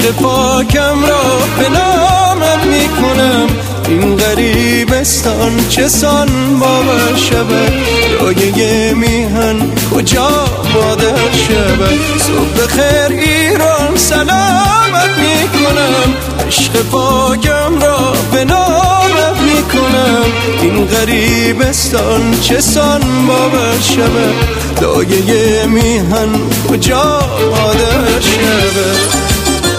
عشق پاکم را به نامت میکنم. این غریبستان چه سان باور شود، دایه میهن کجا مادر شود. صبح خیر ایران سلامت میکنم، عشق پاکم را به نامت میکنم. این غریبستان چه سان باور شود، دایه میهن کجا مادر شود.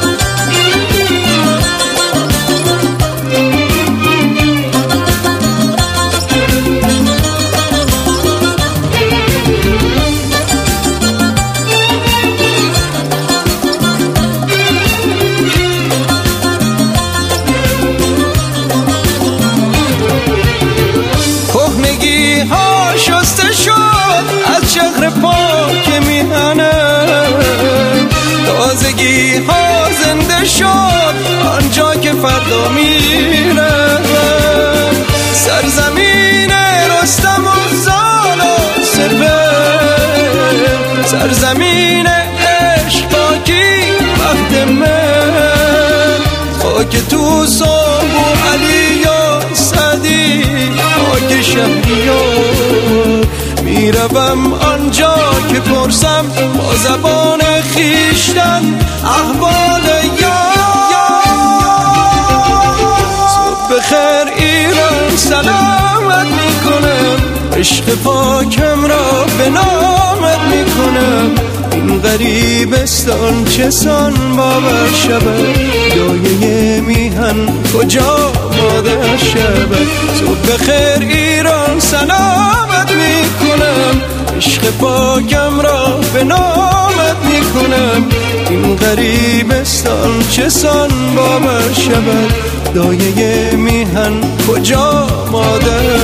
شسته شد از شهر پاک میهنه، تازگی ها زنده شد آنجا که فردا میره. سرزمین رستم و زال و سپهر، سرزمین عشق پاکی وقت من. خاک توس و علی و سعدی، خاک شهریار. میروم آنجا که پرسم با زبان خیشتن احوال یار. صبح خیر ایران سلامت میکنم، عشق پاکم را به نامت میکنم. این غریبستان چه سان باور شود، دایه میهن کجا مادر شود. صبح خیر ایران سلامت میکنم، عشق پاکم را به نامت میکنم. این غریبستان چه سان باور شود، دایه میهن کجا مادر